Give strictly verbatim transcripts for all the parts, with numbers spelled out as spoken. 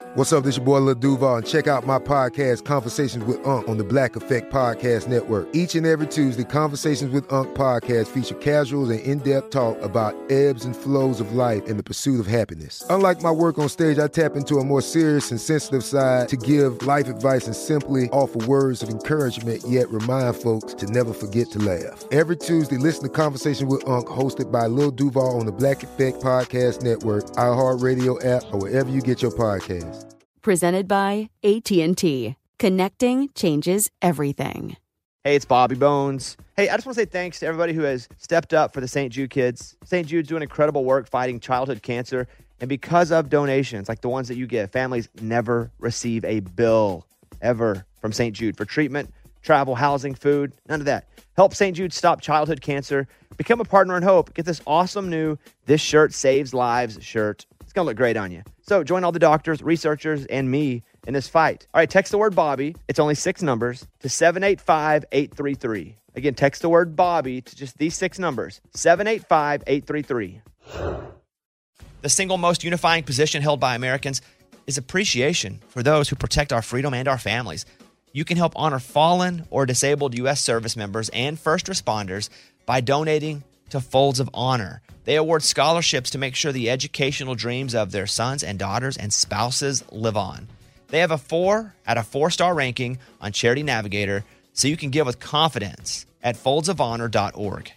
What's up, this your boy Lil Duval, and check out my podcast, Conversations with Unc, on the Black Effect Podcast Network. Each and every Tuesday, Conversations with Unc podcast feature casuals and in-depth talk about ebbs and flows of life and the pursuit of happiness. Unlike my work on stage, I tap into a more serious and sensitive side to give life advice and simply offer words of encouragement, yet remind folks to never forget to laugh. Every Tuesday, listen to Conversations with Unc, hosted by Lil Duval on the Black Effect Podcast Network, iHeartRadio app, or wherever you get your podcasts. Presented by A T and T. Connecting changes everything. Hey, it's Bobby Bones. Hey, I just want to say thanks to everybody who has stepped up for the Saint Jude kids. Saint Jude's doing incredible work fighting childhood cancer. And because of donations like the ones that you give, families never receive a bill ever from Saint Jude for treatment, travel, housing, food, none of that. Help Saint Jude stop childhood cancer. Become a partner in hope. Get this awesome new This Shirt Saves Lives shirt. It's going to look great on you. So join all the doctors, researchers, and me in this fight. All right, text the word Bobby. It's only six numbers to seven eight five, eight three three. Again, text the word Bobby to just these six numbers, seven eight five, eight three three. The single most unifying position held by Americans is appreciation for those who protect our freedom and our families. You can help honor fallen or disabled U S service members and first responders by donating to Folds of Honor. They award scholarships to make sure the educational dreams of their sons and daughters and spouses live on. They have a four out of four star ranking on Charity Navigator, so you can give with confidence at folds of honor dot org.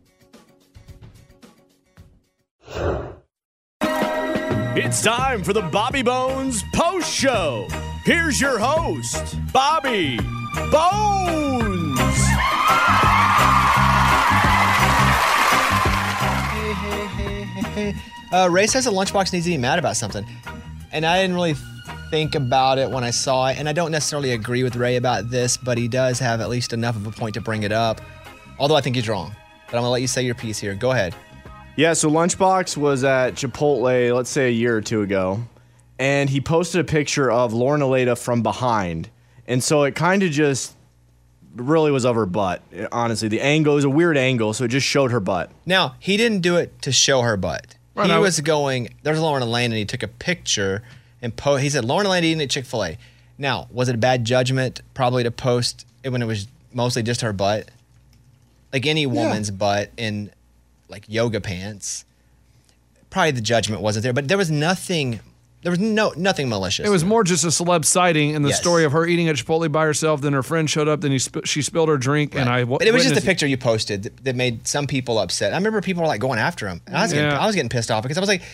It's time for the Bobby Bones Post Show. Here's your host, Bobby Bones. Hey, hey, hey, hey, hey. Uh, Ray says the Lunchbox needs to be mad about something. And I didn't really think about it when I saw it. And I don't necessarily agree with Ray about this, but he does have at least enough of a point to bring it up. Although I think he's wrong. But I'm going to let you say your piece here. Go ahead. Yeah, so Lunchbox was at Chipotle, let's say a year or two ago, and he posted a picture of Lauren Aleda from behind. And so it kind of just really was of her butt, honestly. The angle is a weird angle, so it just showed her butt. Now, he didn't do it to show her butt. Right, he I- was going, there's Lauren Aleda, and he took a picture, and po- he said, Lauren Aleda eating at Chick-fil-A. Now, was it a bad judgment probably to post it when it was mostly just her butt? Like any woman's yeah. butt in like yoga pants, probably the judgment wasn't there, but there was nothing, there was no nothing malicious. It was more just a celeb sighting and the Yes. story of her eating at Chipotle by herself. Then her friend showed up. Then he sp- she spilled her drink, Right. and I. But it was just a picture you posted that, that made some people upset. I remember people were like going after him. And I was getting, Yeah. I was getting pissed off because I was like,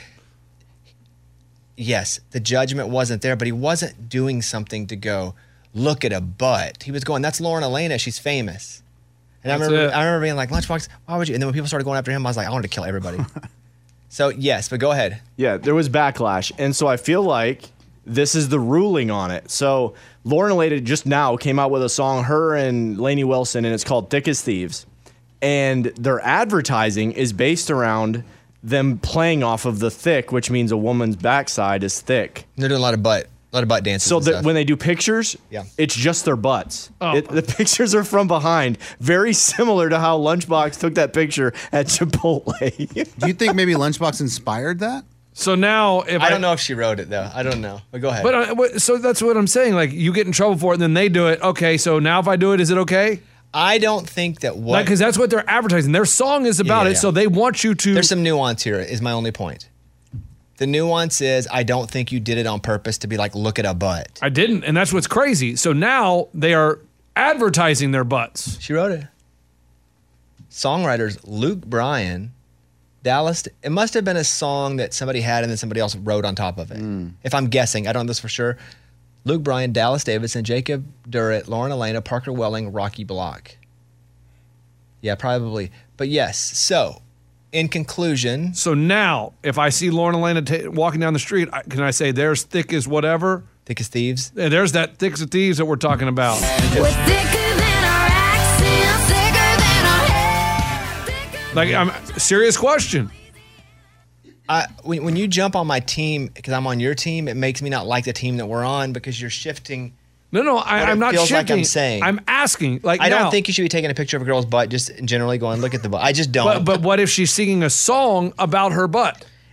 yes, the judgment wasn't there, but he wasn't doing something to go look at a butt. He was going, that's Lauren Aleda. She's famous. And That's I remember, it. I remember being like, Lunchbox, why would you? And then when people started going after him, I was like, I wanted to kill everybody. So yes, but go ahead. Yeah, there was backlash. And so I feel like this is the ruling on it. So Lauren Aleda just now came out with a song, her and Lainey Wilson, and it's called Thick as Thieves. And their advertising is based around them playing off of the thick, which means a woman's backside is thick. And they're doing a lot of butt, a lot of butt dances. So and that stuff. when they do pictures, Yeah. it's just their butts. Oh. It, the pictures are from behind. Very similar to how Lunchbox took that picture at Chipotle. Do you think maybe Lunchbox inspired that? So now, if I, I don't know if she wrote it though. I don't know. But go ahead. But uh, what- so that's what I'm saying. Like you get in trouble for it, and then they do it. Okay, so now if I do it, is it okay? I don't think that what Because that's what they're advertising. Their song is about Yeah, it, yeah. so they want you to. There's some nuance here, is my only point. The nuance is I don't think you did it on purpose to be like, look at a butt. I didn't, and that's what's crazy. So now they are advertising their butts. She wrote it. Songwriters Luke Bryan, Dallas. It must have been a song that somebody had and then somebody else wrote on top of it. Mm. If I'm guessing, I don't know this for sure. Luke Bryan, Dallas Davidson, Jacob Durrett, Lauren Aleda, Parker Welling, Rocky Block. Yeah, probably. But yes, so in conclusion. So now, if I see Lauren Aleda ta walking down the street, I, can I say there's thick as whatever? Thick as thieves? Yeah, there's that thick as thieves that we're talking about. We're thicker than our accents, thicker than our hair. Like, I'm serious question. I, when, when you jump on my team, because I'm on your team, it makes me not like the team that we're on because you're shifting. No, no, I, what it I'm not feels shifting. like I'm saying. I'm asking. Like, I now, don't think you should be taking a picture of a girl's butt just generally going, look at the butt. I just don't. But, but what if she's singing a song about her butt?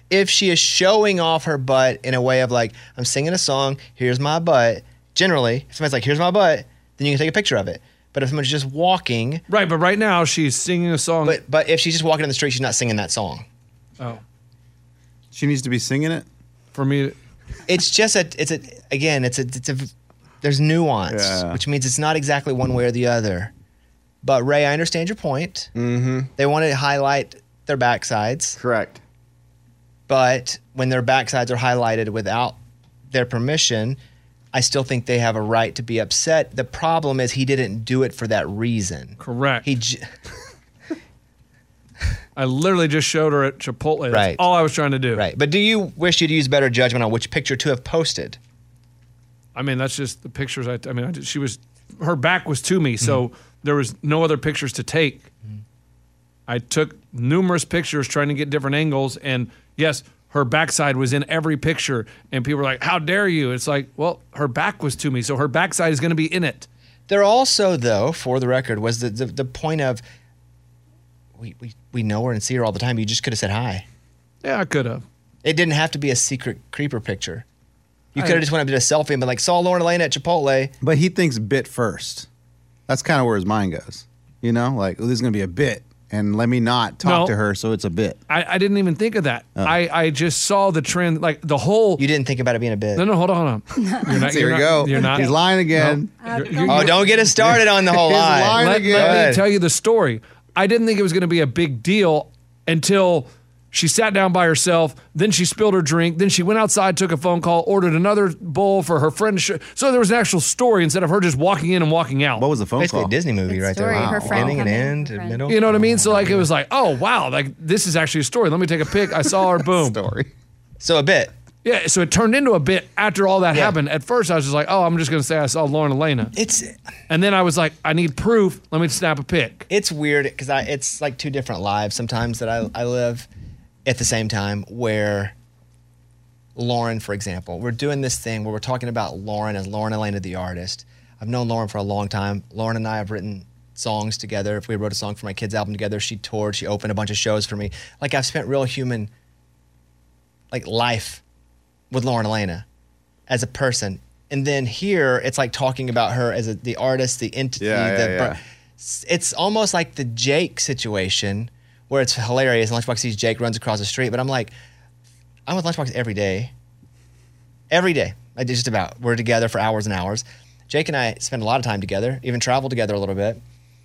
If she is showing off her butt in a way of like, I'm singing a song, here's my butt. Generally, if somebody's like, here's my butt, then you can take a picture of it. But if someone's just walking, Right, but right now she's singing a song. but but if she's just walking in the street, she's not singing that song. oh, She needs to be singing it. for me, It's just a, it's a, again, it's a, it's a, there's nuance, Yeah. which means it's not exactly one way or the other. But Ray, I understand your point. Mm-hmm. They want to highlight their backsides, Correct. but when their backsides are highlighted without their permission, I still think they have a right to be upset. The problem is he didn't do it for that reason. correct. He, j- I literally just showed her at Chipotle. That's Right. all I was trying to do. right. But do you wish you'd use better judgment on which picture to have posted? I mean, that's just the pictures. I, I mean, I did, she was, her back was to me, Mm-hmm. so there was no other pictures to take. I took numerous pictures trying to get different angles, and yes, her backside was in every picture, and people were like, "How dare you?" It's like, well, her back was to me, so her backside is going to be in it. There also, though, for the record, was the, the, the point of we, we, we know her and see her all the time. You just could have said hi. Yeah, I could have. It didn't have to be a secret creeper picture. You I- could have just went up to a selfie and been like, saw Lauren Elena at Chipotle. But he thinks bit first. That's kind of where his mind goes. You know, like, oh, this is going to be a bit. And let me not talk No. to her so it's a bit. I, I didn't even think of that. I, I just saw the trend, like the whole. You didn't think about it being a bit. No, no, hold on, hold on. You're not, Here you're we not- go. You're not. He's lying again. No, you're- Uh, you're- Oh, don't get us started on the whole He's lie. lying let, again. let Go me ahead. tell you the story. I didn't think it was going to be a big deal until she sat down by herself. Then she spilled her drink. Then she went outside, took a phone call, ordered another bowl for her friend. to sh- So there was an actual story instead of her just walking in and walking out. What was the phone Basically call? a Disney movie Good right story. there. Her friend Beginning and coming, end, friend. middle. You know what I mean? So like it was like, oh wow, like this is actually a story. Let me take a pic. I saw her. Boom. Story. So a bit. Yeah. So it turned into a bit after all that Yeah. happened. At first, I was just like, oh, I'm just going to say I saw Lauren Elena. It's And then I was like, I need proof. Let me snap a pic. it's weird because I it's like two different lives sometimes that I, I live at the same time where Lauren, for example, we're doing this thing where we're talking about Lauren as Lauren Elena, the artist. I've known Lauren for a long time. Lauren and I have written songs together. If we wrote a song for my kids' album together, she toured, she opened a bunch of shows for me. Like I've spent real human like life with Lauren Elena as a person. And then here it's like talking about her as a, the artist, the entity, Yeah, yeah, the yeah. it's almost like the Jake situation where it's hilarious. And Lunchbox sees Jake runs across the street, but I'm like, I'm with Lunchbox every day. Every day. Like just about. We're together for hours and hours. Jake and I spend a lot of time together, even travel together a little bit.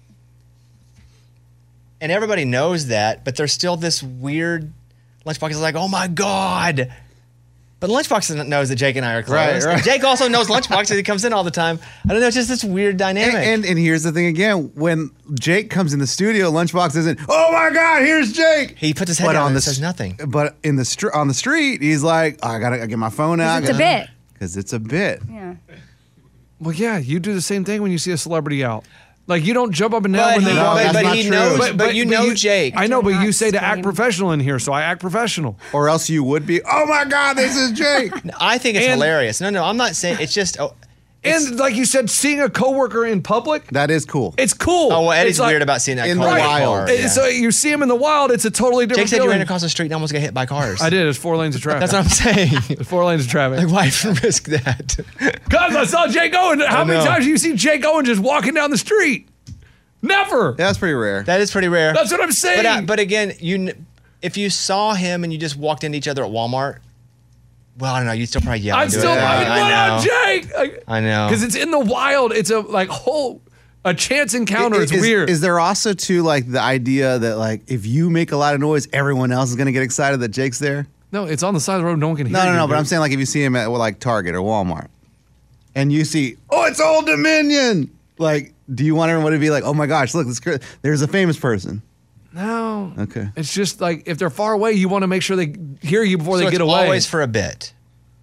And everybody knows that, but there's still this weird Lunchbox is like, oh my God. But Lunchbox knows that Jake and I are close. Right, right. And Jake also knows Lunchbox because he comes in all the time. I don't know, it's just this weird dynamic. And, and and here's the thing again: when Jake comes in the studio, Lunchbox isn't. Oh my God, here's Jake. he puts his head But down on and the says st- nothing. But in the str- on the street, he's like, oh, I gotta get my phone out. It's a bit. Because it's a bit. Yeah. Well, yeah, you do the same thing when you see a celebrity out. Like you don't jump up and down But when they he- walk. but- that's but not he true. knows- but you know Jake. I know, Do but you not say to act scream. professional in here, so I act professional. Or else you would be. Oh my God, this is Jake. I think it's And- hilarious. No, no, I'm not saying it's just. Oh, it's- And like you said, seeing a coworker in public, That is cool. it's cool. oh, well, Eddie's It's like- weird about seeing that in car the in wild. car, It- yeah. So you see him in the wild, it's a totally different Jake said you feeling. ran across the street and almost got hit by cars. I did. It's four lanes of traffic. That's what I'm saying. It's four lanes of traffic. Like, why even risk that? Because I saw Jake Owen. How I many know. times do you see Jake Owen just walking down the street? Never. Yeah, that's pretty rare. That is pretty rare. That's what I'm saying. But, uh, but again, you kn- if you saw him and you just walked into each other at Walmart, well, I don't know. You'd still probably yell. I'm and do still it. like, I what up, know. Jake? I know. Because it's in the wild. It's a like whole a chance encounter. It's is, weird. Is there also too like the idea that like if you make a lot of noise, everyone else is gonna get excited that Jake's there? no, it's on the side of the road. No one can hear No, no, you, no. But dude. I'm saying like if you see him at well, like Target or Walmart, and you see, oh, it's Old Dominion. Like, do you want everyone to be like, oh my gosh, look, this, cr- there's a famous person? No. Okay. It's just like if they're far away, you want to make sure they hear you before So they it's get away. always for a bit.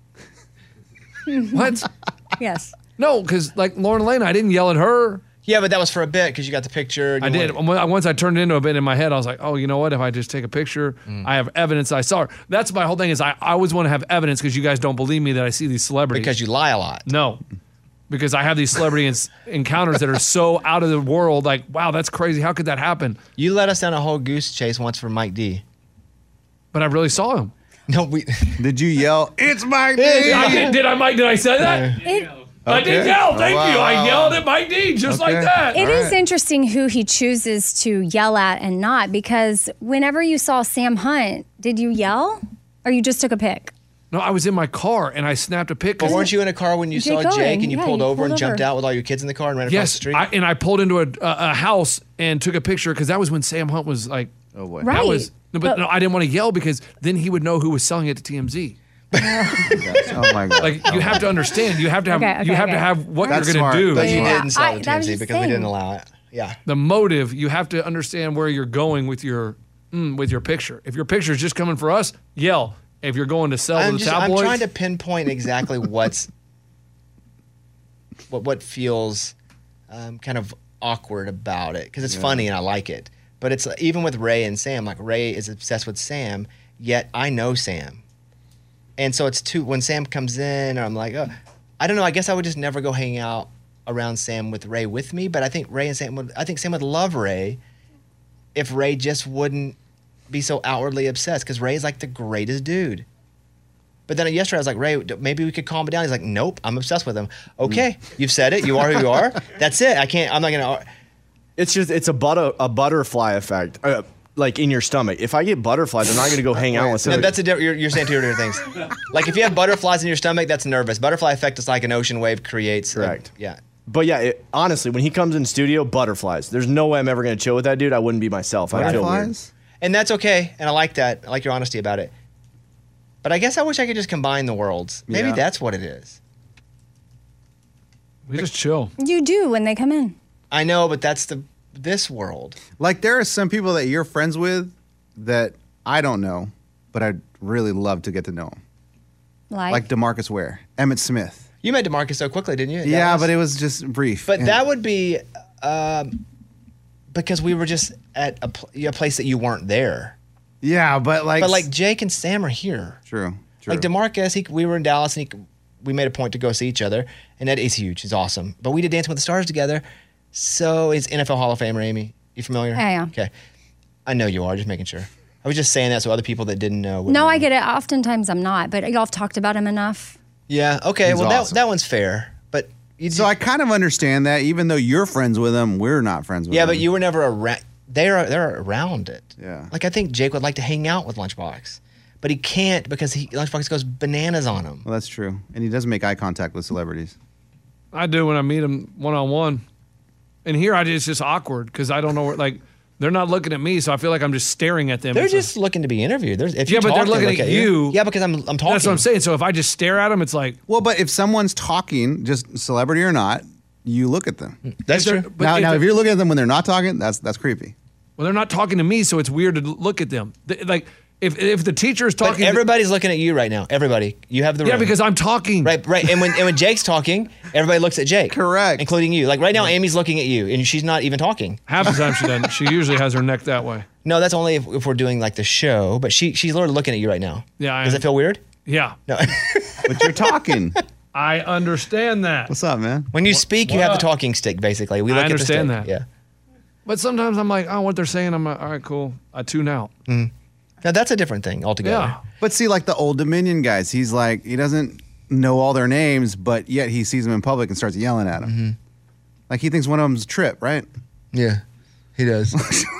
What? Yes. No, because like Lauren Elena, I didn't yell at her. Yeah, but that was for a bit because you got the picture. and I you did. wanted- When- Once I turned it into a bit in my head, I was like, oh, you know what? If I just take a picture, Mm. I have evidence I saw her. That's my whole thing is I, I always want to have evidence because you guys don't believe me that I see these celebrities. Because you lie a lot. No. Because I have these celebrity ens- encounters that are so out of the world. Like, wow, that's crazy. How could that happen? You let us down a whole goose chase once for Mike D. But I really saw him. No, we. Did you yell, "It's Mike D"? I did, did I, Mike? Did I say that? It, I did Okay. yell. Thank Wow, you. I wow, yelled wow. at Mike D just Okay. like that. it All is right. interesting who he chooses to yell at and not, because whenever you saw Sam Hunt, did you yell or you just took a pic? No, I was in my car and I snapped a pic. But weren't you in a car when you Jake saw Owen, Jake and you yeah, pulled you over pulled and jumped over. out with all your kids in the car and ran across the Yes, street? I, and I pulled into a, a, a house and took a picture because that was when Sam Hunt was like, Oh boy. Right. that was. No, but But- no, I didn't want to yell because then he would know who was selling it to T M Z. Oh my god. Like you have to understand, you have to have, Okay, okay, you have to okay. have what That's you're going smart. to do. but you Yeah. didn't sell I- it to that was T M Z just because we saying. didn't allow it. Yeah. The motive, you have to understand where you're going with your mm, with your picture. If your picture is just coming for us, yell. If you're going to sell I'm, to the just, I'm tabloids, trying to pinpoint exactly what's what what feels um, kind of awkward about it because it's funny and I like it. But it's even with Ray and Sam. Like Ray is obsessed with Sam, yet I know Sam, and so it's too. When Sam comes in, I'm like, oh, I don't know. I guess I would just never go hang out around Sam with Ray with me. But I think Ray and Sam would. I think Sam would love Ray if Ray just wouldn't be so outwardly obsessed because Ray is like the greatest dude. But then yesterday I was like, Ray, d- maybe we could calm it down. He's like, nope, I'm obsessed with him. Okay, you've said it. You are who you are. That's it. I can't. I'm not gonna. It's just it's a butter a butterfly effect, uh, like in your stomach. If I get butterflies, I'm not gonna go hang out with No, somebody. that's a different. You're, you're saying two different things. Like if you have butterflies in your stomach, that's nervous. Butterfly effect is like an ocean wave creates. a- Correct. yeah. But yeah, it, honestly, when he comes in studio, butterflies. There's no way I'm ever gonna chill with that dude. I wouldn't be myself. I feel weird. Butterflies? And that's okay. And I like that. I like your honesty about it. But I guess I wish I could just combine the worlds. Maybe Yeah. that's what it is. we just chill. You do when they come in. I know, but that's the this world. Like there are some people that you're friends with that I don't know, but I'd really love to get to know them. Like, Like DeMarcus Ware, Emmett Smith. You met DeMarcus so quickly, didn't you? That Yeah, was- but it was just brief. But And- that would be um, because we were just at a, pl- a place that you weren't there. yeah, but like, But like Jake and Sam are here. true, true. Like DeMarcus, he, we were in Dallas and he, we made a point to go see each other. And that is huge. He's awesome. But we did Dancing with the Stars together. So he's N F L Hall of Famer, Amy. You familiar? Yeah, yeah. Okay. I know you are, just making sure. I was just saying that so other people that didn't know. would no, know. I get it. Oftentimes I'm not, but y'all have talked about him enough. Yeah, okay. He's well, awesome. that, that one's fair. But you So I kind of understand that, even though you're friends with them, we're not friends with Yeah, them. but you were never around. They're they're around it. Yeah. Like I think Jake would like to hang out with Lunchbox, but he can't because he Lunchbox goes bananas on him. Well, that's true, and he does make eye contact with celebrities. I do when I meet them one on one, and here I just it's just awkward because I don't know where like they're not looking at me, so I feel like I'm just staring at them. They're It's a- just looking to be interviewed. There's, if Yeah, you but talk, they're they looking look at you. Yeah, because I'm I'm talking. That's what I'm saying. So if I just stare at them, it's like Well, but if someone's talking, just celebrity or not, you look at them. That's if they're- true. but now, if now, they're- if you're looking at them when they're not talking, that's that's creepy. well, they're not talking to me, so it's weird to look at them. Th- Like if if the teacher is But talking, to- everybody's looking at you right now. Everybody, you have the yeah, room. because I'm talking. right, right. And when and when Jake's talking, everybody looks at Jake. Correct. including you. Like right now, Amy's looking at you, and she's not even talking. Half the time she doesn't. She usually has her neck that way. No, that's only if, if we're doing like the show. But she she's literally looking at you right now. Yeah, I Does am. it feel weird? Yeah, No. But you're talking. I understand that. What's up, man? When you speak, you have the what? talking stick. Basically, we I look understand at the stick. that. But sometimes I'm like, oh, what they're saying, I'm like, all right, cool. I tune out. Yeah. Now that's a different thing altogether. Yeah. But see, like the Old Dominion guys, he's like he doesn't know all their names, but yet he sees them in public and starts yelling at them. Mm-hmm. Like he thinks one of them's Trip, right? Yeah, he does.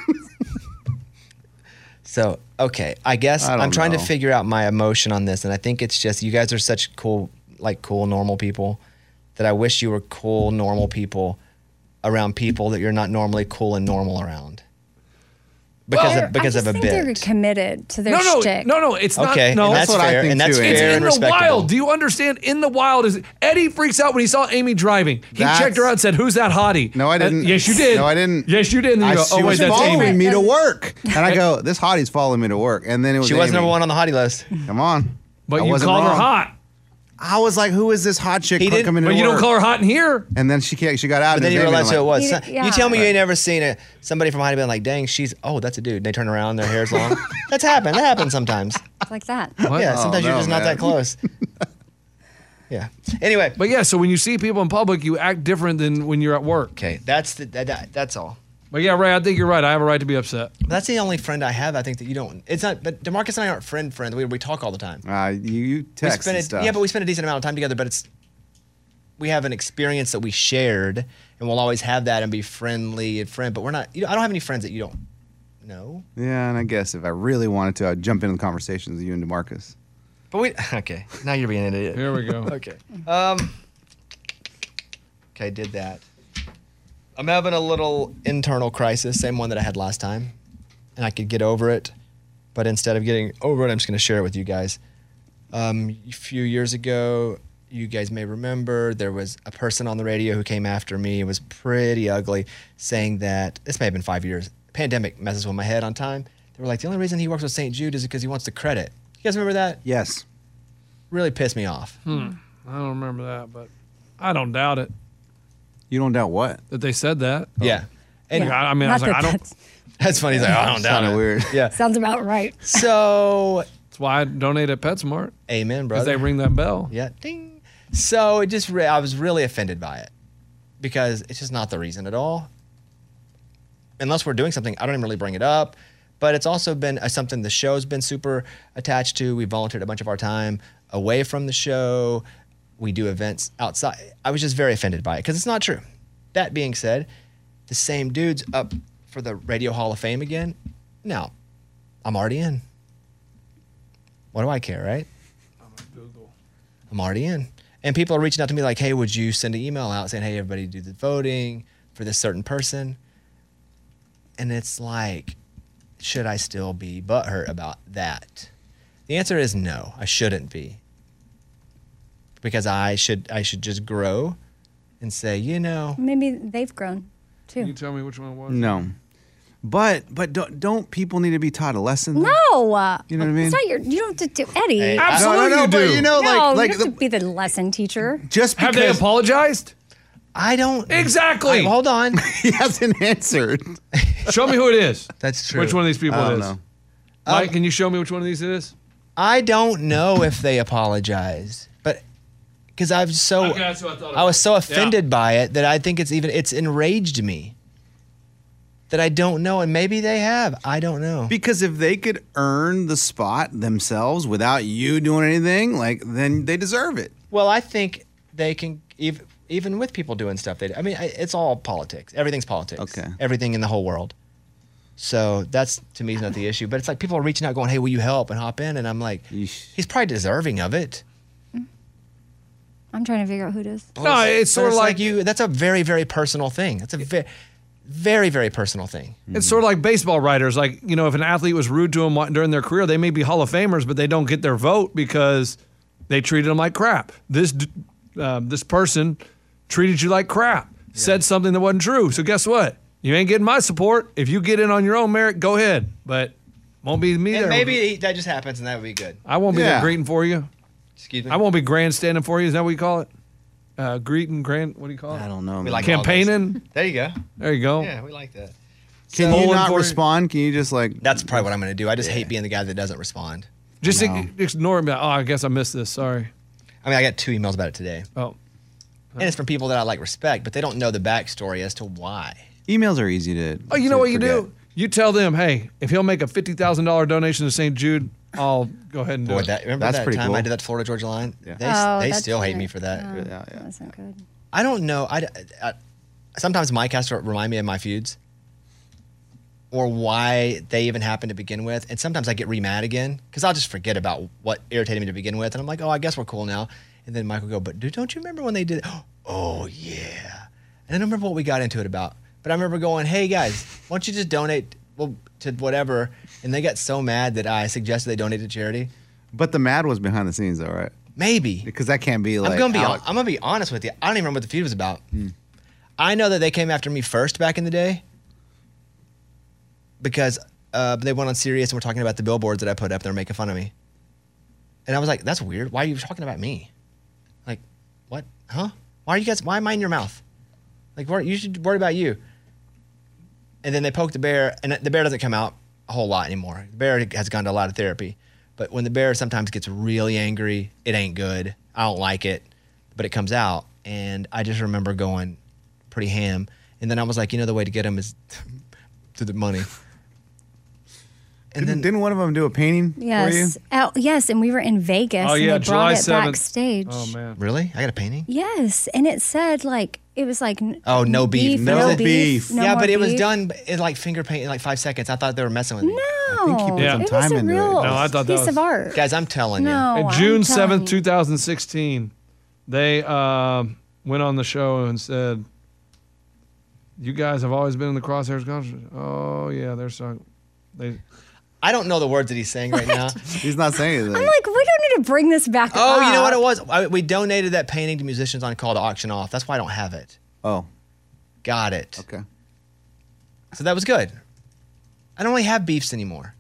So, okay, I guess I don't I'm trying know. to figure out my emotion on this, and I think it's just you guys are such cool, like cool, normal people that I wish you were cool, normal people around people that you're not normally cool and normal around. Because They're- of because I of just a think they're bit. committed to their No, no, shtick. no, no. It's not. Okay, No, and that's, That's what I fair, think and that's too. fair It's and in the respectable. wild. Do you understand? In the wild is Eddie freaks out when he saw Amy driving. He That's- checked her out and said, "Who's that hottie?" No, I Uh, didn't. yes, you did. No, I didn't. Yes, you did. And then I, you go, she "Oh wait, was that's following Amy." me to work, and I go, "This hottie's following me to work," and then it was She was Amy. number one on the hottie list. Come on, But I you wasn't called her wrong. hot. I was like, "Who is this hot chick He didn't- coming in?" But you don't call her hot in here. And then she can't, she got out. But and then it you was Amy, realize and who I'm it was. You- So- yeah. You tell me you ain't never seen a somebody from hottie been like, "Dang, she's oh, that's a dude." And they turn around, their hair's long. That's happened. That happens sometimes. Like that. What? Yeah, Oh, sometimes you're no, just not man. that close. Yeah. Anyway. But yeah, so when you see people in public, you act different than when you're at work. Okay, that's the that, that- that's all. But yeah, Ray, I think you're right. I have a right to be upset. That's the only friend I have. I think that you don't. It's not. But DeMarcus and I aren't friend friends. We we talk all the time. Uh, you, you We text spend and a- stuff. Yeah, but we spend a decent amount of time together. But it's we have an experience that we shared, and we'll always have that and be friendly and friend. But we're not. You know, I don't have any friends that you don't know. Yeah, and I guess if I really wanted to, I'd jump into the conversations with you and DeMarcus. But we okay. Now you're being an idiot. Here we go. Okay. Um. Okay, did that. I'm having a little internal crisis, same one that I had last time, and I could get over it. But instead of getting over it, I'm just going to share it with you guys. Um, a few years ago, you guys may remember there was a person on the radio who came after me. It was pretty ugly, saying that this may have been five years. Pandemic messes with my head on time. They were like, the only reason he works with Saint Jude is because he wants the credit. You guys remember that? Yes. Really pissed me off. Hmm. I don't remember that, but I don't doubt it. You don't doubt what? That they said that. Yeah. And Yeah, I mean, I was Not like, I that don't. that's- That's funny. He's like, I don't doubt Sounded it. weird. Yeah. Sounds about right. So, That's why I donate at PetSmart. amen, Because brother. they ring that bell. Yeah, ding. So it just, re- I was really offended by it because it's just not the reason at all. Unless we're doing something, I don't even really bring it up. But it's also been uh, something the show's been super attached to. We volunteered a bunch of our time away from the show. We do events outside. I was just very offended by it because it's not true. That being said, the same dude's up for the Radio Hall of Fame again. Now, I'm already in. What do I care, right? I'm already in. And people are reaching out to me like, hey, would you send an email out saying, hey, everybody do the voting for this certain person? And it's like, should I still be butthurt about that? The answer is no, I shouldn't be. Because I should I should just grow and say, you know. Maybe they've grown Can you too. tell me which one it was? No. But but don't, don't people need to be taught a lesson? No, uh, You know what I mean? It's not your. You don't have to do Eddie. Hey, Absolutely no, no, no, you but do. you know, no, like, like you don't have the, to be the lesson teacher. just Have they because apologized? I don't. Exactly. I- hold on. he hasn't answered. Show me who it is. That's true. Which one of these people I it don't is? know. Mike, can you show me which one of these it is? I don't know if they apologized, but because I've so Okay, that's what I thought it I was so was. offended Yeah. by it that I think it's even it's enraged me that I don't know, and maybe they have. I don't know. Because if they could earn the spot themselves without you doing anything, like then they deserve it. Well, I think they can even even with people doing stuff. They, I mean, I- it's all politics. Everything's politics. Okay. Everything in the whole world. So that's to me is not the issue. But it's like people are reaching out, going, "Hey, will you help?" and hop in, and I'm like, Yeesh. he's probably deserving of it. I'm trying to figure out who it is. No, it's But sort of like, you. That's a very very personal thing. That's a very very very personal thing. it's sort of like baseball writers. Like, you know, if an athlete was rude to them during their career, they may be Hall of Famers, but they don't get their vote because they treated them like crap. This d- uh, this person treated you like crap, said something that wasn't true. So guess what? You ain't getting my support. If you get in on your own merit, go ahead. But won't be me And there. maybe that just happens, and that would be good. I won't be Yeah. there greeting for you. Excuse me. I won't be grandstanding for you. Is that what you call it? Uh, greeting, grand. What do you call it? I don't know. We man. like all this. Campaigning. There you go. There you go. Yeah, we like that. Can So- you not for you. respond? Can you just like? That's probably what I'm going to do. I just hate being the guy that doesn't respond. Just No. ig- ignore me. Oh, I guess I missed this. Sorry. I mean, I got two emails about it today, Oh, and it's from people that I like respect, but they don't know the backstory as to why. Emails are easy to. oh, you know to what you forget. do? You tell them, hey, if he'll make a fifty thousand dollar donation to Saint Jude, I'll go ahead and do Boy, it. that remember That's that pretty time I cool. did that Florida Georgia line? Yeah. They, Oh, they that's still hate right. me for that. Oh, Yeah, yeah. That wasn't good. I don't know. I, I- sometimes Mike has to remind me of my feuds or why they even happened to begin with, and sometimes I get re-mad again because I'll just forget about what irritated me to begin with, and I'm like, oh, I guess we're cool now. And then Mike will go, but dude, don't you remember when they did? Oh yeah. And I don't remember what we got into it about, but I remember going, hey guys, why don't you just donate well to whatever? And they got so mad that I suggested they donate to charity. But the mad was behind the scenes, though, right? Maybe. Because that can't be like. I'm gonna be. out- I'm gonna be honest with you. I don't even remember what the feud was about. I know that they came after me first back in the day because uh, they went on Sirius and were talking about the billboards that I put up there, making fun of me. And I was like, "That's weird. Why are you talking about me? Like, what? Huh? Why are you guys? Why am I in your mouth? Like, wor- you should worry about you." And then they poked the bear, and the bear doesn't come out a whole lot anymore. The bear has gone to a lot of therapy. But when the bear sometimes gets really angry, it ain't good. I don't like it, but it comes out. And I just remember going pretty ham. And then I was like, you know, the way to get him is to the money. And didn't, then didn't one of them do a painting for you? Yes. Oh, yes, and we were in Vegas Oh, and yeah, they July brought it seventh. backstage. Oh, man. Really? I got a painting? Yes, and it said like it was like n- Oh, no beef. no, No beef. No yeah, more but it was beef. done in like finger paint in like five seconds. I thought they were messing with me. No, think he put Yeah. some it time was a into real it. No, I thought that piece was- of art. Guys, I'm telling you. No, And I'm June telling seventh, you. twenty sixteen, they uh, went on the show and said, "You guys have always been in the Crosshairs concert." Oh yeah, they're so they. I don't know the words that he's saying right now. He's not saying anything. I'm like, we don't need to bring this back up. Oh, you know what it was? I, we donated that painting to Musicians on Call to auction off. That's why I don't have it. oh, Got it. okay. So that was good. I don't really have beefs anymore.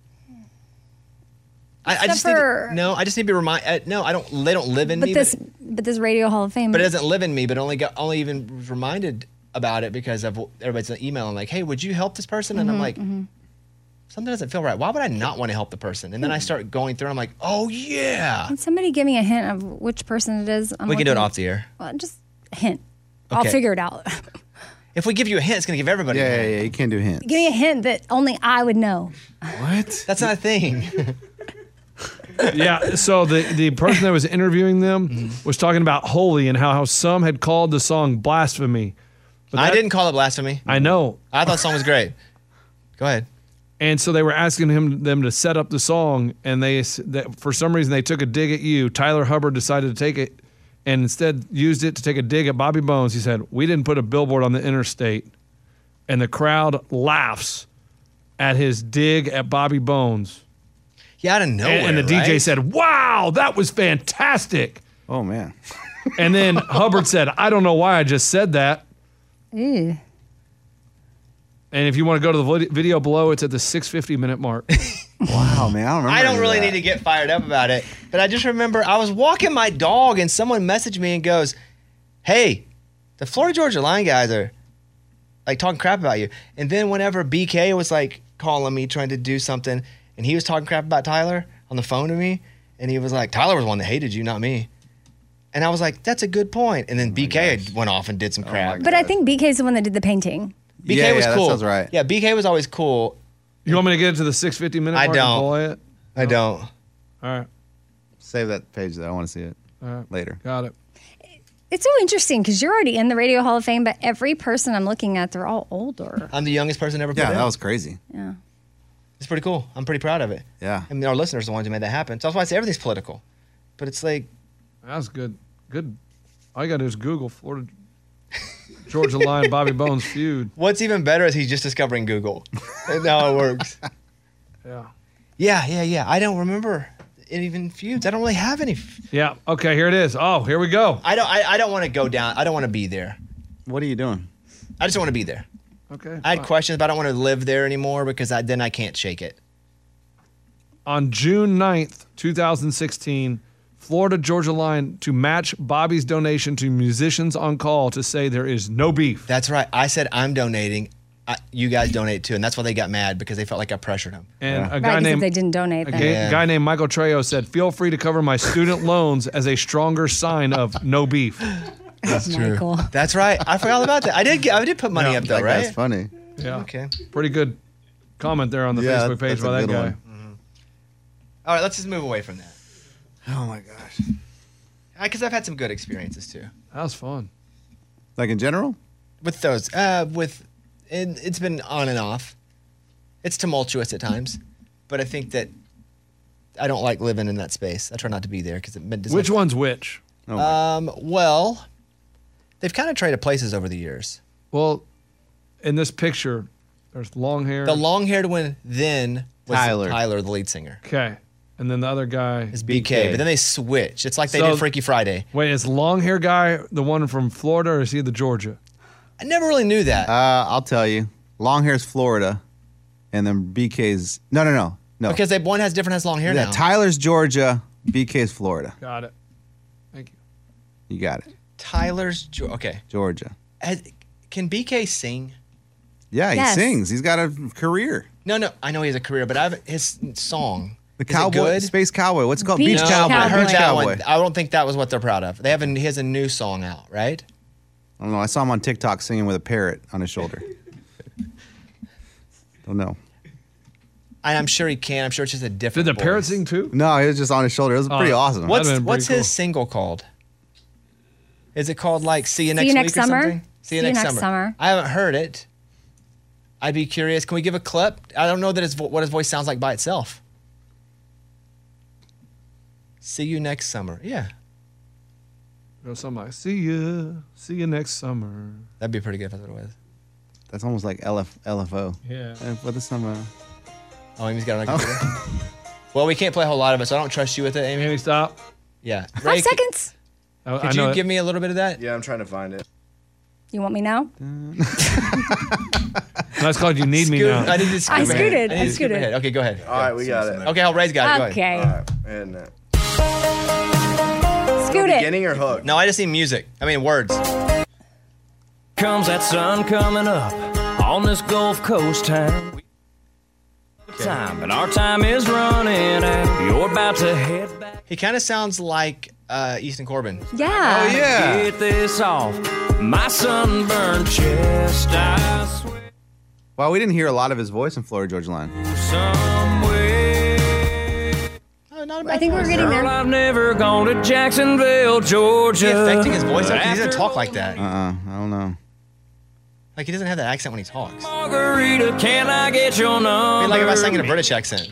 I, I Except just need for- to, no. I just need to be remind. Uh, no, I don't. They don't live in But me. this, but, but this Radio Hall of Fame. but it doesn't live in me. But only got only even was reminded about it because of everybody's emailing like, "Hey, would you help this person?" And I'm like, something doesn't feel right. Why would I not want to help the person? And then I start going through. and I'm like, oh yeah. Can somebody give me a hint of which person it is? I'm We can do it looking- off the air. Well, just a hint. I'll Okay. figure it out. If we give you a hint, it's gonna give everybody. a Yeah, yeah, hint. yeah. You can't do hints. Give me a hint that only I would know. What? That's not a thing. Yeah, so the, the person that was interviewing them Mm-hmm. was talking about holy and how, how some had called the song blasphemy. But I that- didn't call it blasphemy. I know. I thought the song was great. Go ahead. And so they were asking him them to set up the song, and they s- that for some reason they took a dig at you. Tyler Hubbard decided to take it, and instead used it to take a dig at Bobby Bones. He said, "We didn't put a billboard on the interstate," and the crowd laughs at his dig at Bobby Bones. Yeah, out of nowhere. and, and the D J right? said, "Wow, that was fantastic." Oh man. And then Hubbard said, "I don't know why I just said that." Ew. And if you want to go to the vid- video below, it's at the six fifty minute mark. Wow, man. I don't remember. I any don't of really that. need to get fired up about it, but I just remember I was walking my dog and someone messaged me and goes, "Hey, the Florida Georgia Line guys are like talking crap about you." And then whenever B K was like calling me trying to do something, and he was talking crap about Tyler on the phone to me, and he was like, "Tyler was the one that hated you, not me." And I was like, "That's a good point." And then B K went off and did some crap. But I think B K is the one that did the painting. B K Yeah, was yeah, that cool. sounds right. Yeah, B K was always cool. You want me to get it to the six fifty minute I mark don't. and play it? I don't. All right. Save that page though. I want to see it All right. later. Got it. It's so interesting because you're already in the Radio Hall of Fame, but every person I'm looking at, they're all older. I'm the youngest person ever put Yeah, in. that was crazy. Yeah. It's pretty cool. I'm pretty proud of it. Yeah. I mean, our listeners are the ones who made that happen. So that's why I say everything's political. But it's like, That's good. Good. All you got to do is Google Florida Georgia Line Bobby Bones feud. what's even better is he's just discovering Google. And how it works. Yeah. Yeah, yeah, yeah. I don't remember it even feuds. I don't really have any. f- Yeah. Okay. Here it is. Oh, here we go. I don't. I, I don't want to go down. I don't want to be there. What are you doing? I just don't want to be there. Okay. I had fine. questions, but I don't want to live there anymore because I, then I can't shake it. On June ninth, twenty sixteen, Florida Georgia Line to match Bobby's donation to Musicians on Call to say there is no beef. That's right. I said I'm donating. I, you guys donate too, and that's why they got mad because they felt like I pressured them. And a Right, guy 'cause if named they didn't donate, a then. ga- Yeah. guy named Michael Trejo said, "Feel free to cover my student loans as a stronger sign of no beef." That's Michael. That's right. I forgot all about that. I did. Get, I did put money Yeah, up though, That right? guy's funny. Yeah. Okay. Pretty good comment there on the Yeah, Facebook page that's a by that good guy. one. All right. Let's just move away from that Oh my gosh. because I've had some good experiences too That was fun. Like in general? with those. Uh, with it, it's been on and off. It's tumultuous at times, but I think that I don't like living in that space. I try not to be there because it doesn't. Which one's which? Oh my- Um. Well, they've kind of traded places over the years. Well, in this picture, there's long hair. The long-haired one then was Tyler. Tyler, the lead singer, Okay. And then the other guy. is B K. B K. But then they switched. It's like they So- did Freaky Friday. Wait, is long hair guy the one from Florida or is he the Georgia? I never really knew that. Uh, I'll tell you. Long hair's Florida, and then B K's. No, no, no, no. Because they, one has different has long hair yeah, now. Tyler's Georgia, B K's Florida. Got it. Thank you. You got it. Tyler's Geo- okay. Georgia. Has- Can B K sing? Yeah, he Yes. sings. He's got a career. No, no. I know he has a career, but I have his song. The Is it cowboy, good? space cowboy. What's it called? Beach Beach No, cowboy. I heard Beach that cowboy. one. I don't think that was what they're proud of. They have a, he has a new song out, right? I don't know. I saw him on TikTok singing with a parrot on his shoulder. Don't know. I, I'm sure he can. I'm sure it's just a different. Did the parrot voice. sing too? No, he was just on his shoulder. It was pretty Oh. awesome. What's That'd been what's pretty his cool. single called? Is it called like "See You See Next You Week" Next or Summer? something? See You Next, summer. Summer. I haven't heard it. I'd be curious. Can we give a clip? I don't know that his vo- what his voice sounds like by itself. See you next summer. Yeah, Or something like, see ya, see you next summer. that'd be pretty good if that's what it was. That's almost like L F, L F O. Yeah. Uh, What is some? Uh, Oh, Amy's got it on a computer. Well, we can't play a whole lot of it, so I don't trust you with it, Amy. Amy, stop. Yeah. Five Ray, c- seconds. I, I Could know you it. give me a little bit of that? Yeah, I'm trying to find it. You want me now? That's called You Need Me Scoot- Now. I need to scoot I ahead. scooted, I I need to scoot scooted. ahead. Okay, go ahead. All right, we got it. Okay, how Ray's got it. Go Okay. All right, and uh, Scoot it. beginning or hook? No, I just need music. I mean words. Comes that sun coming up on this Gulf Coast town. Time, but our time is running out. You're about to head back. He kind of sounds like uh, Easton Corbin. Yeah. oh yeah. Get this off my sunburned chest. I swear Well, we didn't hear a lot of his voice in Florida Georgia Line. somewhere. Oh, not a bad I think we're voice. getting Girl, there. I've never gone to Jacksonville, Georgia. Is he affecting his voice? Like, he doesn't After talk like that. Uh, uh I don't know. Like he doesn't have that accent when he talks. I Margarita, can I get your number? mean, like if I sang in a British accent.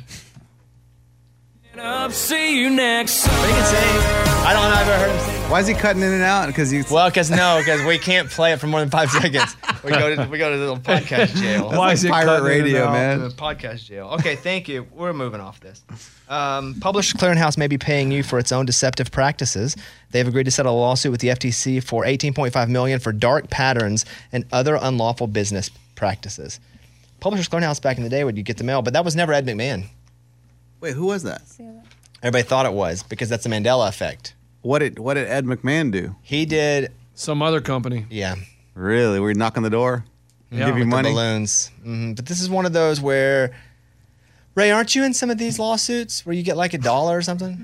Up, see you next But he can sing. I don't know. I've ever heard him sing. Why is he cutting in and out? Because he's Well, because no, because we can't play it for more than five seconds. We go to we go to the little podcast jail. Why is it pirate cutting in and radio, out? man. The podcast jail. Okay, thank you. We're moving off this. Um, Publishers Clearinghouse may be paying you for its own deceptive practices. They've agreed to settle a lawsuit with the F T C for eighteen point five million dollars for dark patterns and other unlawful business practices. Publishers Clearinghouse back in the day would you get the mail, but that was never Ed McMahon. wait, who was that? Everybody thought it was because that's the Mandela effect. What did what did Ed McMahon do? He did, Some other company. yeah. Really? Were you knock on the door? Yeah, Give you with the money? balloons. hmm But this is one of those where, Ray, aren't you in some of these lawsuits where you get like a dollar or something?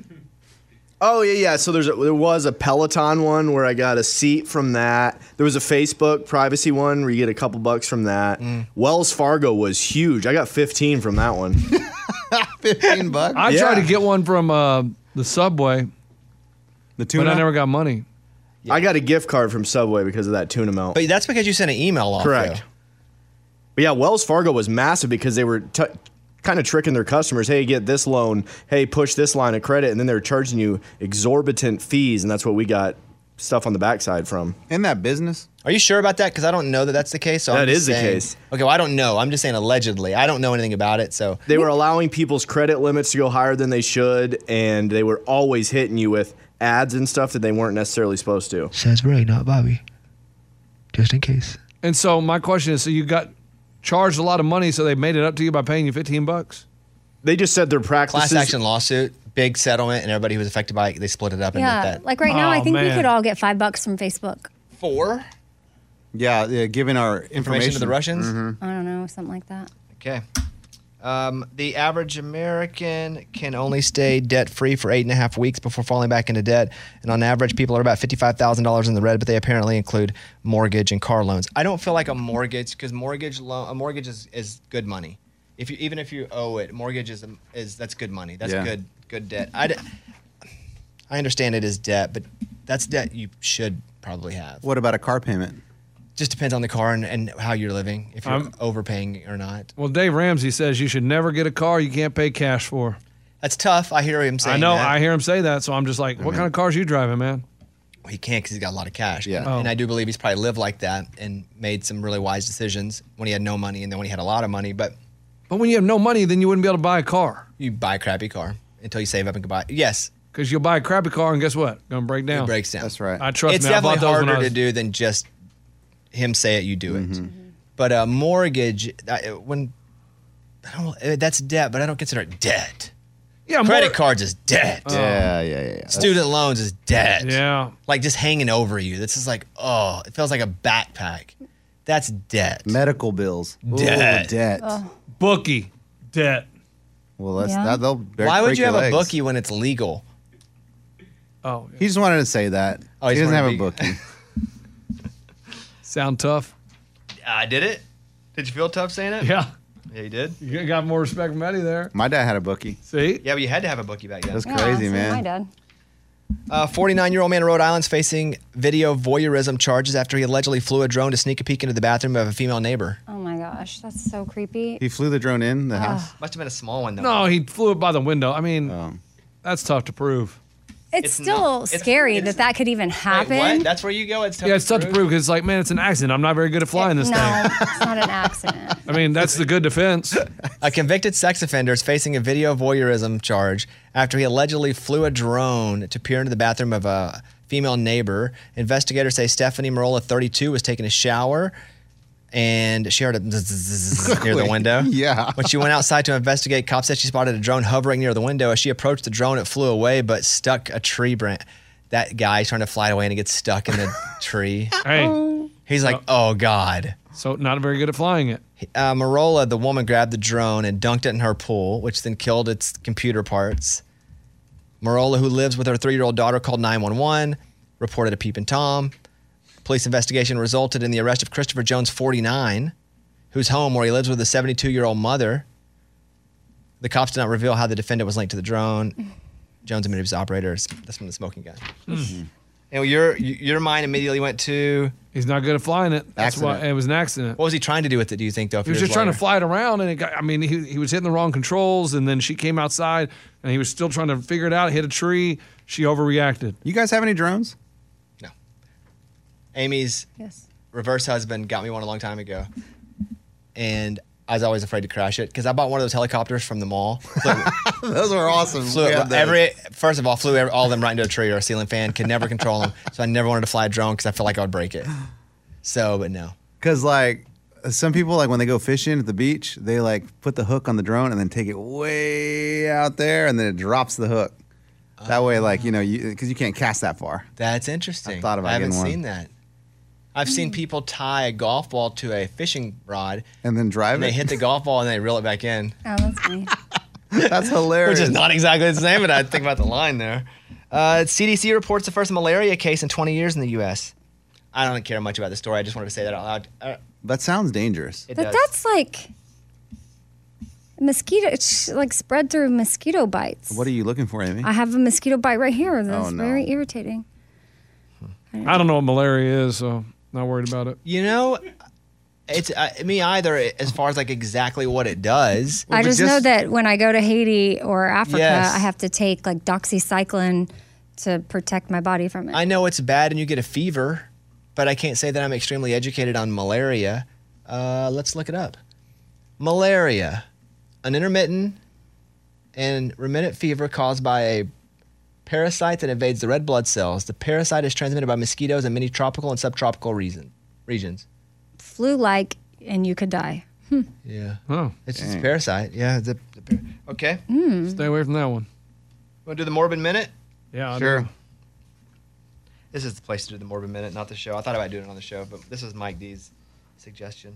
Oh yeah, yeah. So there's a, there was a Peloton one where I got a seat from that. There was a Facebook privacy one where you get a couple bucks from that. Mm. Wells Fargo was huge. I got fifteen from that one. Fifteen bucks. I Yeah. tried to get one from uh, the Subway, The but tuna. I never got money. I got a gift card from Subway because of that tuna melt. But that's because you sent an email off. Correct. though. But yeah, Wells Fargo was massive because they were t- kind of tricking their customers. Hey, get this loan. Hey, push this line of credit, and then they're charging you exorbitant fees, and that's what we got stuff on the backside from. In that business? Are you sure about that? Because I don't know that that's the case. So I'm That just is the saying- case. Okay, well, I don't know. I'm just saying allegedly. I don't know anything about it. So They were allowing people's credit limits to go higher than they should, and they were always hitting you with ads and stuff that they weren't necessarily supposed to. Says Ray, not Bobby. Just in case. And so my question is, so you got charged a lot of money, so they made it up to you by paying you fifteen bucks? They just said their practices. class action lawsuit, big settlement, and everybody who was affected by it, they split it up and Yeah. did that. Like right now, I Oh, think we man. could all get five bucks from Facebook. Four Yeah, yeah giving our information, information to the Russians. I don't know, something like that. Okay. Um, the average American can only stay debt free for eight and a half weeks before falling back into debt. And on average, people are about fifty-five thousand dollars in the red, but they apparently include mortgage and car loans. I don't feel like a mortgage, because mortgage loan, a mortgage is, is good money. If you, even if you owe it, mortgage is, is that's good money. That's Yeah. good, good debt. I, d- I understand it is debt, but that's debt you should probably have. What about a car payment? Just depends on the car and, and how you're living, if you're I'm- overpaying or not. Well, Dave Ramsey says you should never get a car you can't pay cash for. That's tough. I hear him saying I know. that. I hear him say that, so I'm just like, what kind of cars you driving, man? He can't because he's got a lot of cash. Yeah. And, Oh. and I do believe he's probably lived like that and made some really wise decisions when he had no money and then when he had a lot of money. But But when you have no money, then you wouldn't be able to buy a car you buy a crappy car until you save up and can buy it. Yes, because you'll buy a crappy car and guess what? Gonna break down. it breaks down. That's right. I trust it's me. I bought definitely those when harder I to was- do than just him say it, you do Mm-hmm. it. But a mortgage, I- when I don't, uh, that's debt, but I don't consider it debt. Yeah, Credit mor- cards is debt. yeah, yeah, yeah. yeah. Student loans is debt. Yeah. Like just hanging over you. This is like, oh, it feels like a backpack. That's debt. Medical bills. Ooh, Debt. debt. Bookie, debt. Well, that's Yeah. that. They'll break, Why would break you your have a legs. bookie when it's legal? Oh, yeah. He just wanted to say that. Oh, he he's doesn't have wanted a to be- bookie. Sound tough? I did it. Did you feel tough saying it? Yeah. Yeah, you did? You got more respect from Eddie there. My dad had a bookie. See? Yeah, but you had to have a bookie back then. That's Yeah, crazy, so man. My dad. A forty-nine-year-old man in Rhode Island is facing video voyeurism charges after he allegedly flew a drone to sneak a peek into the bathroom of a female neighbor. Oh my gosh, that's so creepy. He flew the drone in the house. Must have been a small one, though. No, he flew it by the window. I mean, Oh. that's tough to prove. It's, It's still not- it's- scary it's- that that could even Wait, happen. what? That's where you go? It's tough Yeah, it's tough to prove because it's like, man, it's an accident. I'm not very good at flying this no, thing. it's not an accident. I mean, that's the good defense. A convicted sex offender is facing a video voyeurism charge after he allegedly flew a drone to peer into the bathroom of a female neighbor. Investigators say Stephanie Marola, thirty-two, was taking a shower and she heard it near the window. Yeah. When she went outside to investigate, cops said she spotted a drone hovering near the window. As she approached the drone, it flew away but stuck a tree branch. That guy's trying to fly away and he gets stuck in the tree. Hey, He's like, oh, God. so not very good at flying it. Uh, Marola, the woman, grabbed the drone and dunked it in her pool, which then killed its computer parts. Marola, who lives with her three-year-old daughter, called nine one one, reported a peeping Tom. Police investigation resulted in the arrest of Christopher Jones, forty-nine, whose home, where he lives with a seventy-two-year-old mother. The cops did not reveal how the defendant was linked to the drone. Jones admitted he was the operator. That's from the smoking gun. Mm-hmm. And your your mind immediately went to, He's not good at flying it. That's Accident. why it was an accident. what was he trying to do with it, do you think, though? if He was you're just his trying to lawyer? fly it around, and it got, I mean, he, he was hitting the wrong controls, and then she came outside, and he was still trying to figure it out, hit a tree. She overreacted. You guys have any drones? No. Amy's Yes. reverse husband got me one a long time ago, and I was always afraid to crash it because I bought one of those helicopters from the mall. Flew, Those were awesome. flew We had those. every first of all, flew every, all of them right into a tree or a ceiling fan. Could never control them, so I never wanted to fly a drone because I felt like I would break it. So, but no. Because like some people, like when they go fishing at the beach, they like put the hook on the drone and then take it way out there, and then it drops the hook. That way, like you know, you because you can't cast that far. That's interesting. I thought about I haven't getting one. seen that. I've seen people tie a golf ball to a fishing rod, And then drive and it. they hit the golf ball and they reel it back in. Oh, that's funny. That's hilarious. Which is not exactly the same, but I think about the line there. Uh, C D C reports the first malaria case in twenty years in the U S. I don't care much about the story. I just wanted to say that out loud. Uh, That sounds dangerous. it But does. that's like mosquito. It's like spread through mosquito bites. What are you looking for, Amy? I have a mosquito bite right here. That's Oh, no. very irritating. I don't know what malaria is, so not worried about it. You know, it's uh, me either as far as like exactly what it does. I but just, know just- that when I go to Haiti or Africa, Yes. I have to take like doxycycline to protect my body from it. I know it's bad and you get a fever, but I can't say that I'm extremely educated on malaria. Uh, let's look it up. Malaria, an intermittent and remittent fever caused by a parasite that invades the red blood cells. The parasite is transmitted by mosquitoes in many tropical and subtropical reason, regions. Flu-like, and you could die. Yeah. Oh, It's just a parasite. Yeah. The, the par- okay. stay away from that one. Want to do the morbid minute? Yeah, I Sure. do. This is the place to do the morbid minute, not the show. I thought about doing it on the show, but this is Mike D's suggestion.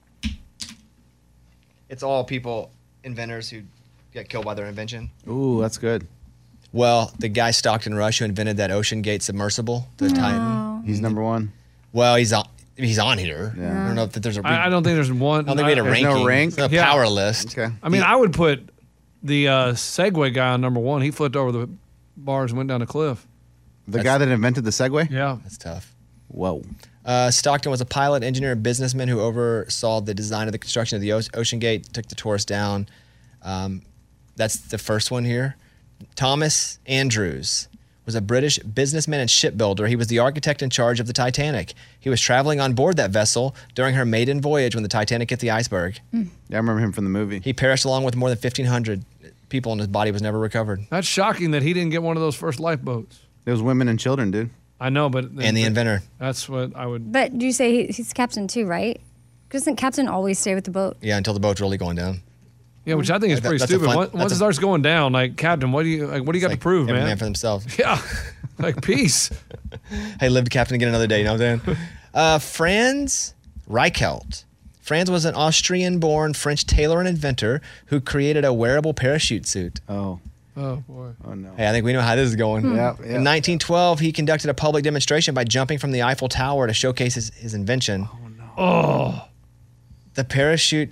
It's all people, inventors who get killed by their invention. Ooh, that's good. Well, the guy Stockton Rush who invented that Ocean Gate submersible, the Titan. He's number one. Well, he's on. He's on here. Yeah. I don't know if there's a. Re- I, I don't think there's one. I don't think we had a I, ranking. no rank? It's a Yeah. power list. Okay. I mean, I would put the uh, Segway guy on number one. He flipped over the bars and went down a cliff. The guy that invented the Segway? Yeah. That's tough. Whoa. Uh, Stockton was a pilot, engineer, and businessman who oversaw the design of the construction of the o- Ocean Gate, took the tourists down. Um, that's the first one here. Thomas Andrews was a British businessman and shipbuilder. He was the architect in charge of the Titanic. He was traveling on board that vessel during her maiden voyage when the Titanic hit the iceberg. Yeah, I remember him from the movie. He perished along with more than fifteen hundred people, and his body was never recovered. That's shocking that he didn't get one of those first lifeboats. There was women and children, dude. I know, but And the inventor. That's what I would. But do you say he, he's captain too, right? Doesn't captain always stay with the boat? Yeah, until the boat's really going down. Yeah, which I think is That- pretty that's a stupid. fun- Once, that's once a- it starts going down, like Captain, what do you like? What do you got Like to prove, every man? man for themselves. Yeah, like peace. Hey, live to captain again another day, you know what I'm saying? Uh, Franz Reichelt. Franz was an Austrian-born French tailor and inventor who created a wearable parachute suit. Oh. Oh boy. Oh, no. Hey, I think we know how this is going. Yep, yep. In nineteen twelve, he conducted a public demonstration by jumping from the Eiffel Tower to showcase his, his invention. Oh, The parachute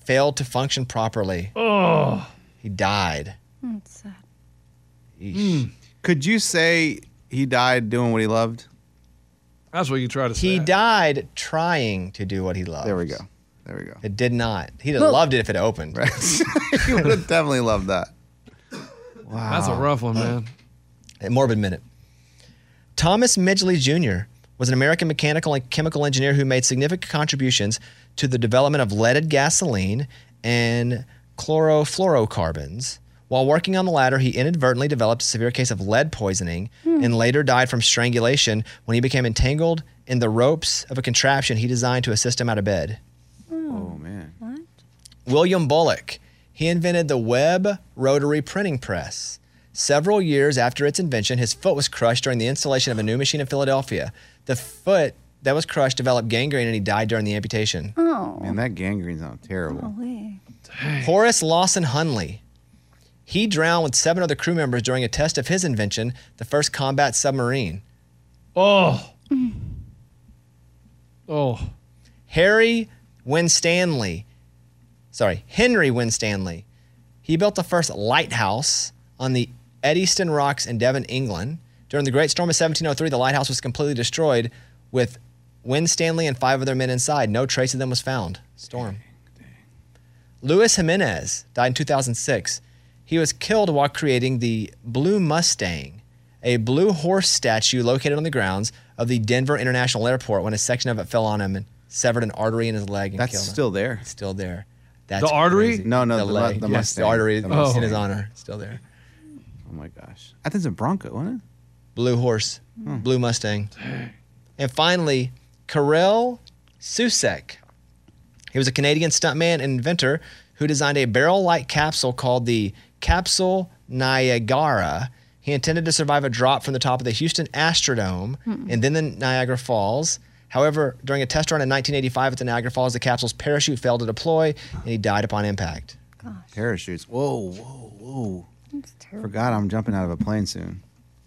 failed to function properly. Oh. He died. That's sad. Yeesh. Could you say he died doing what he loved? That's what you try to say. He died trying to do what he loved. There we go. There we go. It did not. He'd have Well- loved it if it opened. Right. He would have definitely loved that. Wow. That's a rough one, man. A morbid minute. Thomas Midgley Junior was an American mechanical and chemical engineer who made significant contributions to the development of leaded gasoline and chlorofluorocarbons. While working on the latter, he inadvertently developed a severe case of lead poisoning and later died from strangulation when he became entangled in the ropes of a contraption he designed to assist him out of bed. Oh, man. What? William Bullock. He invented the Webb rotary printing press. Several years after its invention, his foot was crushed during the installation of a new machine in Philadelphia. The foot that was crushed developed gangrene and he died during the amputation. Oh. Man, that gangrene sounds terrible. Golly. Horace Lawson Hunley. He drowned with seven other crew members during a test of his invention, the first combat submarine. Oh. Oh. Harry Winstanley. Sorry, Henry Winstanley. He built the first lighthouse on the Eddystone Rocks in Devon, England. During the Great Storm of seventeen oh three, the lighthouse was completely destroyed with Winstanley and five other men inside. No trace of them was found. Storm. Luis Jimenez died in two thousand six. He was killed while creating the Blue Mustang, a blue horse statue located on the grounds of the Denver International Airport when a section of it fell on him and severed an artery in his leg and That's killed him. still there. It's still there. That's The artery? crazy. No, no, the mu- leg. the Yes, Mustang. the artery The in Mustang. his honor. It's still there. Oh, my gosh. I think it's a Bronco, wasn't it? Blue horse, blue Mustang. And finally, Karel Susek. He was a Canadian stuntman and inventor who designed a barrel-like capsule called the Capsule Niagara. He intended to survive a drop from the top of the Houston Astrodome and then the Niagara Falls. However, during a test run in nineteen eighty-five at the Niagara Falls, the capsule's parachute failed to deploy and he died upon impact. Parachutes. Whoa, whoa, whoa. That's terrible. Forgot I'm jumping out of a plane soon.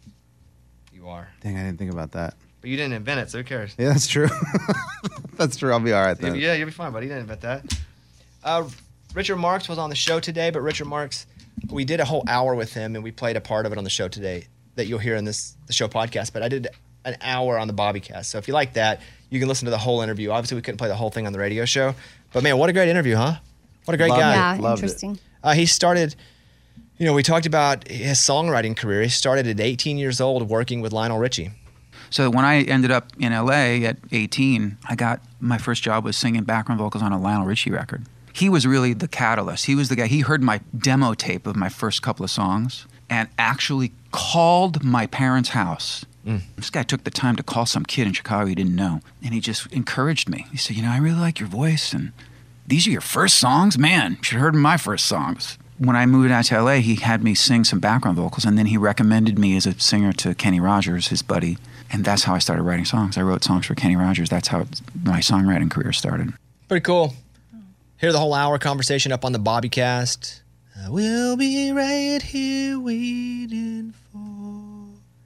You are. Dang, I didn't think about that. But you didn't invent it, so who cares? Yeah, that's true. That's true. I'll be all right then. Yeah, you'll be fine, buddy. You didn't invent that. Uh, Richard Marks was on the show today, but Richard Marks, we did a whole hour with him, and we played a part of it on the show today that you'll hear in this the show podcast. But I did an hour on the Bobbycast, so if you like that, you can listen to the whole interview. Obviously, we couldn't play the whole thing on the radio show, but man, what a great interview, huh? What a great Loved guy. Yeah, Loved it. interesting. Uh, he started, you know, we talked about his songwriting career. He started at eighteen years old working with Lionel Richie. So when I ended up in L A at eighteen, I got my first job was singing background vocals on a Lionel Richie record. He was really the catalyst. He was the guy. He heard my demo tape of my first couple of songs and actually called my parents' house. Mm. This guy took the time to call some kid in Chicago he didn't know, and he just encouraged me. He said, you know, I really like your voice, and these are your first songs? Man, you should have heard my first songs. When I moved out to L A, he had me sing some background vocals, and then he recommended me as a singer to Kenny Rogers, his buddy. And that's how I started writing songs. I wrote songs for Kenny Rogers. That's how my songwriting career started. Pretty cool. Hear the whole hour conversation up on the Bobbycast. I will be right here waiting for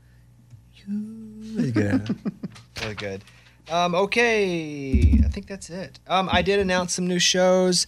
you. Really good. Really good. Um, okay. I think that's it. Um, I did announce some new shows.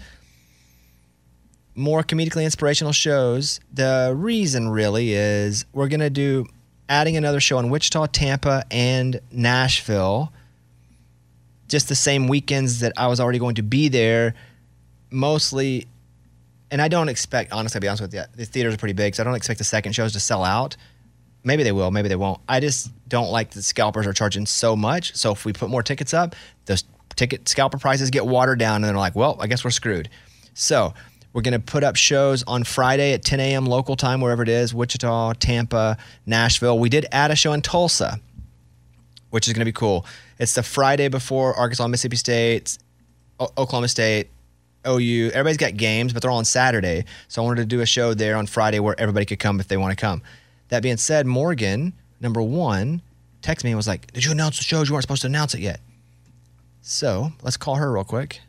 More comedically inspirational shows. The reason really is we're going to do adding another show in Wichita, Tampa, and Nashville. Just the same weekends that I was already going to be there. Mostly, and I don't expect, honestly, I'll be honest with you, the theaters are pretty big, so I don't expect the second shows to sell out. Maybe they will, maybe they won't. I just don't like that scalpers are charging so much. So if we put more tickets up, those ticket scalper prices get watered down, and they're like, well, I guess we're screwed. So we're going to put up shows on Friday at ten a.m. local time, wherever it is, Wichita, Tampa, Nashville. We did add a show in Tulsa, which is going to be cool. It's the Friday before Arkansas, Mississippi State, o- Oklahoma State, O U. Everybody's got games, but they're all on Saturday. So I wanted to do a show there on Friday where everybody could come if they want to come. That being said, Morgan, number one, texted me and was like, did you announce the shows? You weren't supposed to announce it yet. So let's call her real quick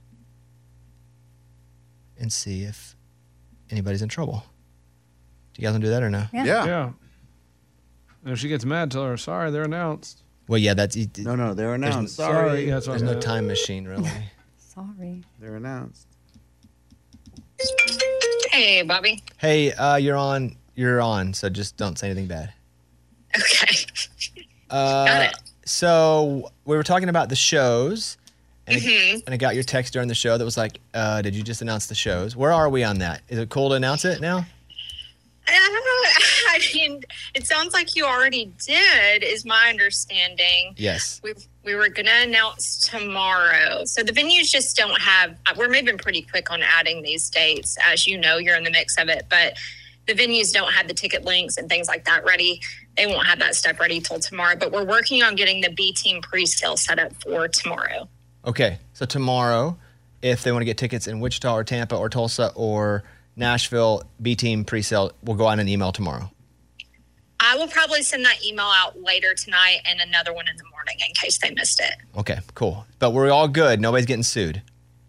and see if anybody's in trouble. Do you guys want to do that or no? Yeah. Yeah. Yeah. And if she gets mad, tell her, sorry, they're announced. Well, yeah, that's... No, no, they're announced. Sorry. Yeah, that's what There's I no said. time machine, really. Sorry. They're announced. Hey, Bobby. Hey, uh, you're on. You're on. So just don't say anything bad. Okay. Uh, Got it. So we were talking about the shows, and, Mhm. I, and I got your text during the show that was like, uh, "Did you just announce the shows? Where are we on that? Is it cool to announce it now?" I don't know. I mean, it sounds like you already did, is my understanding. Yes. We we were going to announce tomorrow. So the venues just don't have, we're moving pretty quick on adding these dates. As you know, you're in the mix of it, but the venues don't have the ticket links and things like that ready. They won't have that stuff ready till tomorrow, but we're working on getting the B team pre-sale set up for tomorrow. Okay. So tomorrow, if they want to get tickets in Wichita or Tampa or Tulsa or Nashville, B team pre-sale will go out an email tomorrow. I will probably send that email out later tonight and another one in the morning in case they missed it. Okay, cool. But we're all good. Nobody's getting sued.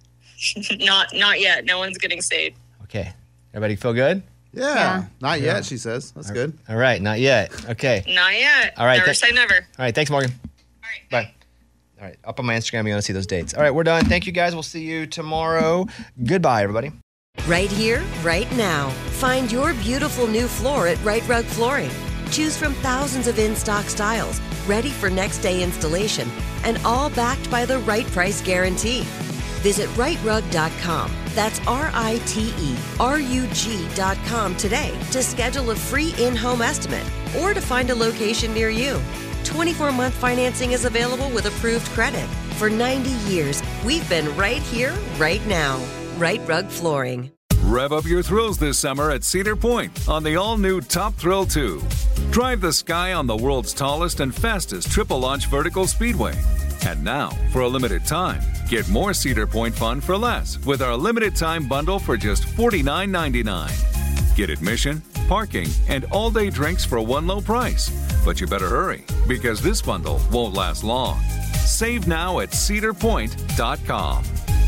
not not yet. No one's getting sued. Okay. Everybody feel good? Yeah. Yeah. Not Yeah. yet, she says. That's good. All right, not yet. Okay. Not yet. All right, Never th- say never. All right, thanks, Morgan. All right. Bye. All right, up on my Instagram, you want to see those dates. All right, we're done. Thank you, guys. We'll see you tomorrow. Goodbye, everybody. Right here, right now. Find your beautiful new floor at Right Rug Flooring. Choose from thousands of in-stock styles, ready for next day installation, and all backed by the right price guarantee. Visit right rug dot com. That's R I T E R U G dot com today to schedule a free in-home estimate or to find a location near you. twenty-four month financing is available with approved credit. For ninety years, we've been right here, right now. Right Rug Flooring. Rev up your thrills this summer at Cedar Point on the all-new Top Thrill two. Drive the sky on the world's tallest and fastest triple-launch vertical speedway. And now, for a limited time, get more Cedar Point fun for less with our limited-time bundle for just forty-nine ninety-nine. Get admission, parking, and all-day drinks for one low price. But you better hurry, because this bundle won't last long. Save now at cedar point dot com.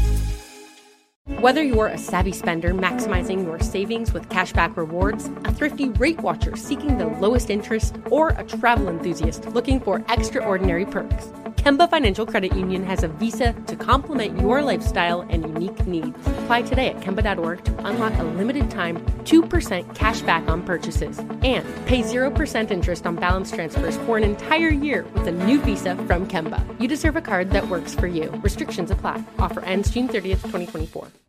Whether you're a savvy spender maximizing your savings with cashback rewards, a thrifty rate watcher seeking the lowest interest, or a travel enthusiast looking for extraordinary perks, Kemba Financial Credit Union has a visa to complement your lifestyle and unique needs. Apply today at kemba dot org to unlock a limited time two percent cash back on purchases and pay zero percent interest on balance transfers for an entire year with a new visa from Kemba. You deserve a card that works for you. Restrictions apply. Offer ends June thirtieth, twenty twenty-four.